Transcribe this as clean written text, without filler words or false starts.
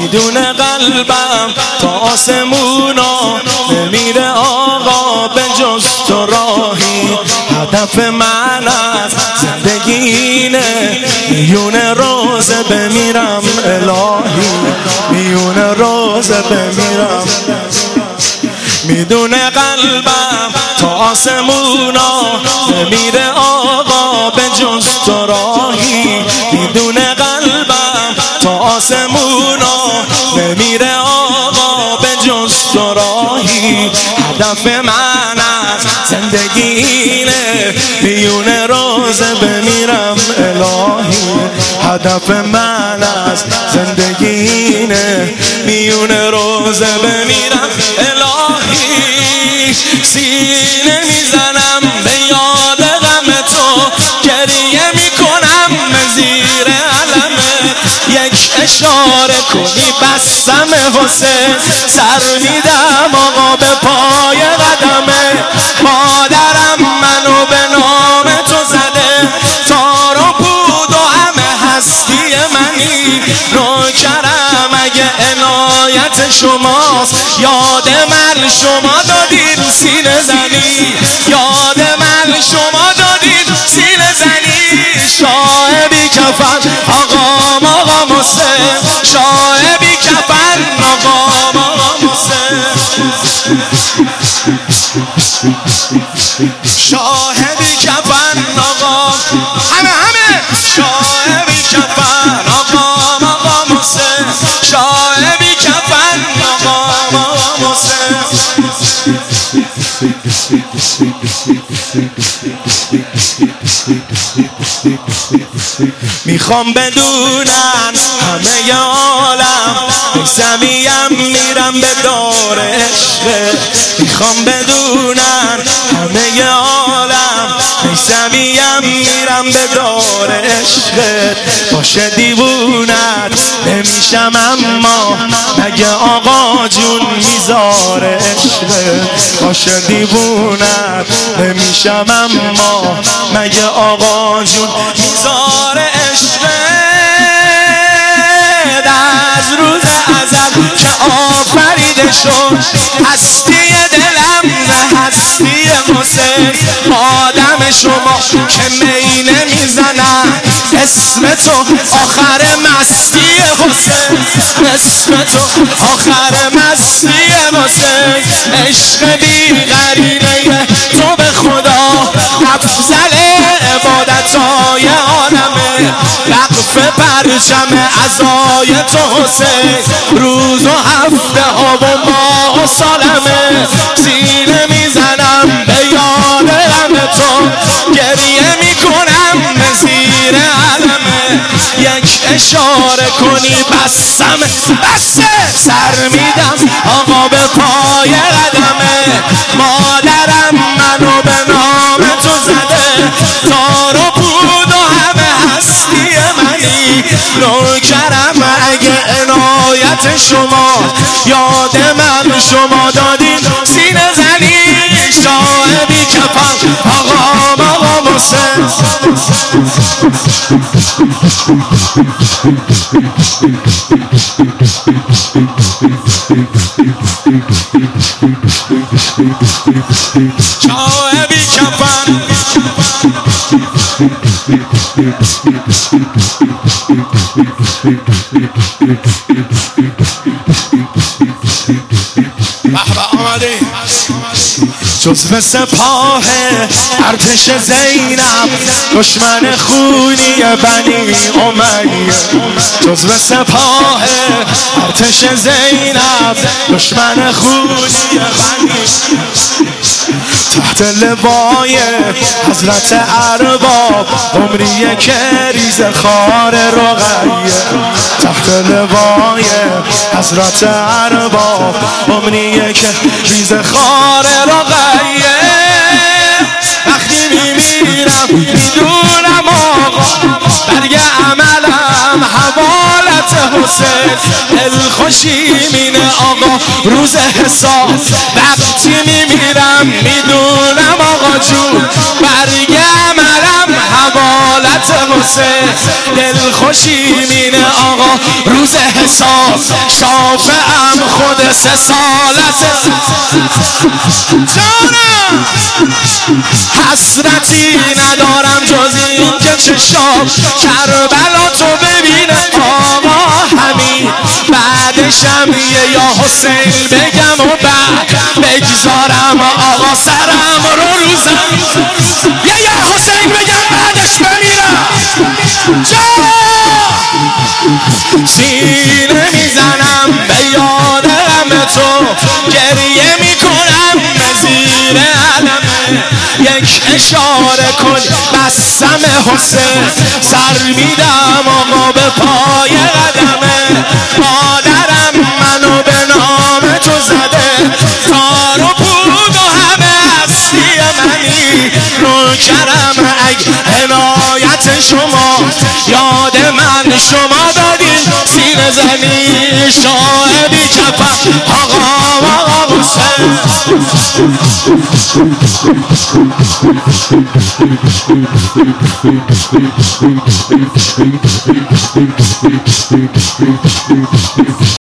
میدونه قلبم تا آسمونا نمیره آقا به جز تو راهی. هدف من از زندگینه میونه روزه بمیرم الهی، میونه روزه بمیرم. میدونه قلبم تا آسمونا نمیره آقا به جز تو راهی. میدونه قلبم تا آسمونا نمیره آقا به جز تو راهی. هدف من از زندگینه میونه روزه بمیرم الهی. هدف من از زندگینه میونه روزه بمیرم الهی. سینه میزنم به یاد غم تو، گریه میکنم زیر علمت. یک اشاره کنی بستم حسین، سر میدم آقا به پای قدمه. مادرم منو به نام تو زده، تار و پود و همه هستی منی. نوکرم اگه عنایت شماست، یاد من شما دادین سینه زنی، یاد من شما دادین سینه زنی. شاه بی کفن آقا حسین، شاه بی کفن آقا حسین، شاه بی کفن آقا همه شاه بی کفن آقا حسین، شاه بی کفن آقا حسین. میخوام بدونن همه عالم میسمیم میرم به دار عشق. میخوام بدونن همه عالم میسمیم میرم به دار عشق. باشه دیوونت نمیشم اما مگه آقا جون میذار عشق. باشه دیوونت نمیشم اما مگه آقا جون میذار عشق. از روز ازل که آفریده شد هستی دلم نه هستی حسین. آدم شما که می نمیزنن اسم تو آخر مستی حسین، اسم تو آخر مستی حسین. عشق بی غریبه تو به خدا افضل عبادتهای عالمه. وقف پرچم عزای تو حسین، روز و هفته ها و ماه و سالمه. سینه میزنم به یاد غم تو، گریه میکنم زیر علمه. یک اشاره کنی بستم بسته، سر میدم آقا به پای قدمه. مادرم منو به نام تو زده، تار و پود و همه هستی منی. نوکرم اگه عنایت شما، یاد من شما دادین سینه زنی. شاه بی کفن آقا حسین، شاه بی کفن آمده جزو سپاه ارتش زینب، دشمن خونی بنی امیه. جزو سپاه ارتش زینب، دشمن خونی بنی. تحت لوای حضرت ارباب عمریه که ریز خار رقیه. تحت لوای حضرت ارباب عمریه که ریز خار رقیه. وقتی میمیرم میدونم آقا برگ عملم حوالت حسین. دلخوشی مینه آقا روز حساب، وقتی میمیرم میدونم آقا جون برگ عملم حوالت حسین دل خوشی مینه آقا روز حساب شافعم خود 3 سالته جانم حسرتی ندارم جز این که چشام کربلا تو ببینه آقا همین بعدشم یه یا حسین بگم و بعد بگذارم آقا سرم رو روزم یه یا حسین بگم بعدش بمیرم جا سینه میزنم به یاد غم تو گریه میکنم به زیر علمه یک اشاره کن بستم حسین سر میدم آقا به پای قدمه مادرم منو به نام تو زده تار و پود و همه هستی منی نوکرم اگه عنایت شما یاد من شما دادین سینه زنی شاه بی کفن آقا حسین